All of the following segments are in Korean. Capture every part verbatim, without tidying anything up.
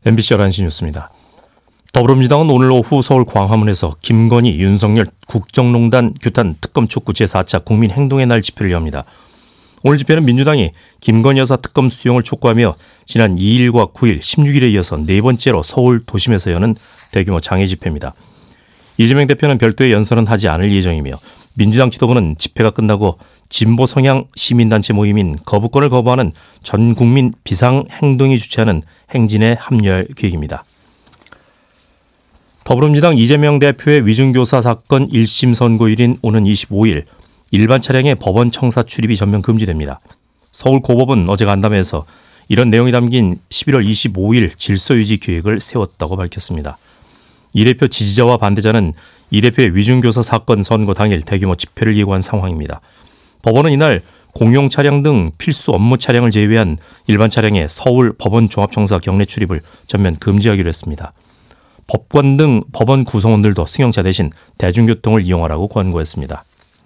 엠비씨 열한 시 뉴스입니다. 더불어민주당은 오늘 오후 서울 광화문에서 김건희, 윤석열 국정농단 규탄 특검 촉구 제사 차 국민행동의 날 집회를 엽니다. 오늘 집회는 민주당이 김건희 여사 특검 수용을 촉구하며 지난 이 일과 구 일, 십육 일에 이어서 네 번째로 서울 도심에서 여는 대규모 장애 집회입니다. 이재명 대표는 별도의 연설은 하지 않을 예정이며 민주당 지도부는 집회가 끝나고 진보 성향 시민단체 모임인 거부권을 거부하는 전 국민 비상행동이 주최하는 행진에 합류할 계획입니다. 더불어민주당 이재명 대표의 위증교사 사건 일 심 선고일인 오는 이십오 일 일반 차량의 법원 청사 출입이 전면 금지됩니다. 서울고법은 어제 간담회에서 이런 내용이 담긴 십일월 이십오일 질서유지 계획을 세웠다고 밝혔습니다. 이 대표 지지자와 반대자는 이 대표의 위증교사 사건 선고 당일 대규모 집회를 예고한 상황입니다. 법원은 이날 공용 차량 등 필수 업무 차량을 제외한 일반 차량의 서울 법원 종합청사 경내 출입을 전면 금지하기로 했습니다. 법관 등 법원 구성원들도 승용차 대신 대중교통을 이용하라고 권고했습니다.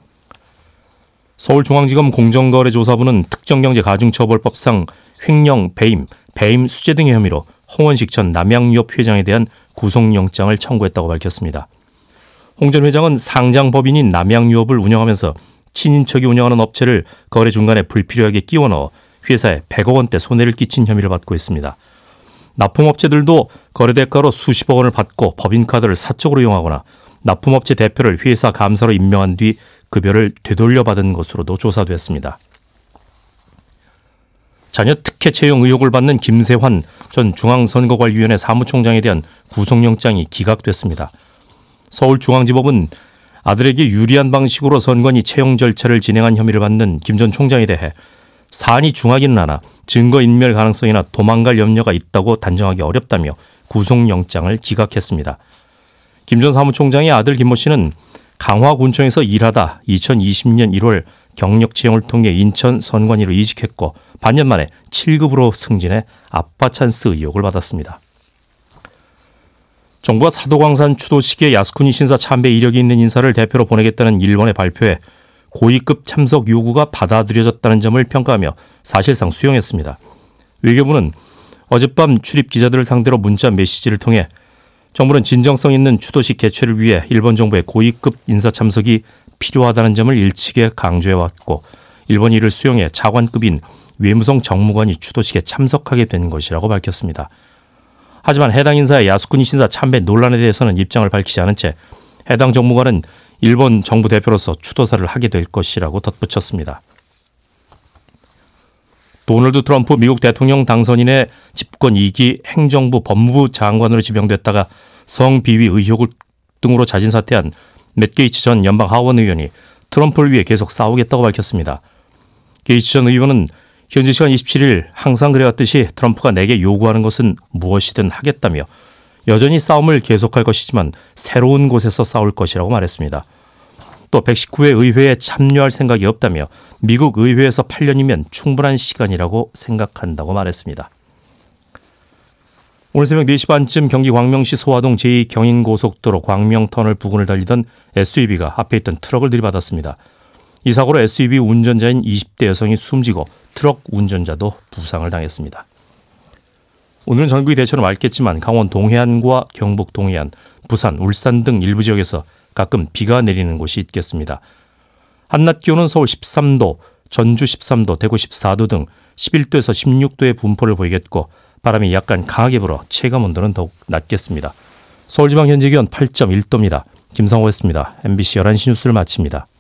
서울중앙지검 공정거래조사부는 특정경제가중처벌법상 횡령, 배임, 배임 수재 등의 혐의로 홍원식 전 남양유업 회장에 대한 구속영장을 청구했다고 밝혔습니다. 홍 전 회장은 상장법인인 남양유업을 운영하면서 친인척이 운영하는 업체를 거래 중간에 불필요하게 끼워 넣어 회사에 백억 원대 손해를 끼친 혐의를 받고 있습니다. 납품업체들도 거래 대가로 수십억 원을 받고 법인카드를 사적으로 이용하거나 납품업체 대표를 회사 감사로 임명한 뒤 급여를 되돌려받은 것으로도 조사됐습니다. 자녀 특혜 채용 의혹을 받는 김세환 전 중앙선거관리위원회 사무총장에 대한 구속영장이 기각됐습니다. 서울중앙지법은 아들에게 유리한 방식으로 선관위 채용 절차를 진행한 혐의를 받는 김 전 총장에 대해 사안이 중하기는 않아 증거인멸 가능성이나 도망갈 염려가 있다고 단정하기 어렵다며 구속영장을 기각했습니다. 김 전 사무총장의 아들 김모 씨는 강화군청에서 일하다 이천이십 년 일월 경력 채용을 통해 인천 선관위로 이직했고 반년 만에 칠 급으로 승진해 아빠 찬스 의혹을 받았습니다. 정부가 사도광산 추도식에 야스쿠니 신사 참배 이력이 있는 인사를 대표로 보내겠다는 일본의 발표에 고위급 참석 요구가 받아들여졌다는 점을 평가하며 사실상 수용했습니다. 외교부는 어젯밤 출입 기자들을 상대로 문자 메시지를 통해 정부는 진정성 있는 추도식 개최를 위해 일본 정부의 고위급 인사 참석이 필요하다는 점을 일치게 강조해왔고 일본이 이를 수용해 차관급인 외무성 정무관이 추도식에 참석하게 된 것이라고 밝혔습니다. 하지만 해당 인사의 야스쿠니 신사 참배 논란에 대해서는 입장을 밝히지 않은 채 해당 정무관은 일본 정부 대표로서 추도사를 하게 될 것이라고 덧붙였습니다. 도널드 트럼프 미국 대통령 당선인의 집권 이 기 행정부 법무부 장관으로 지명됐다가 성비위 의혹 등으로 자진 사퇴한 맷 게이츠 전 연방 하원 의원이 트럼프를 위해 계속 싸우겠다고 밝혔습니다. 게이츠 전 의원은 현지 시간 이십칠 일 항상 그래왔듯이 트럼프가 내게 요구하는 것은 무엇이든 하겠다며 여전히 싸움을 계속할 것이지만 새로운 곳에서 싸울 것이라고 말했습니다. 또 백십구 회 의회에 참여할 생각이 없다며 미국 의회에서 팔 년이면 충분한 시간이라고 생각한다고 말했습니다. 오늘 새벽 네 시 반쯤 경기 광명시 소화동 제이 경인고속도로 광명터널 부근을 달리던 에스유브이가 앞에 있던 트럭을 들이받았습니다. 이 사고로 에스유브이 운전자인 이십 대 여성이 숨지고 트럭 운전자도 부상을 당했습니다. 오늘은 전국이 대체로 맑겠지만 강원 동해안과 경북 동해안, 부산, 울산 등 일부 지역에서 가끔 비가 내리는 곳이 있겠습니다. 한낮 기온은 서울 십삼 도, 전주 십삼 도, 대구 십사 도 등 십일 도에서 십육 도의 분포를 보이겠고 바람이 약간 강하게 불어 체감온도는 더욱 낮겠습니다. 서울지방 현재 기온 팔 점 일 도입니다. 김상호였습니다. 엠비씨 열한 시 뉴스를 마칩니다.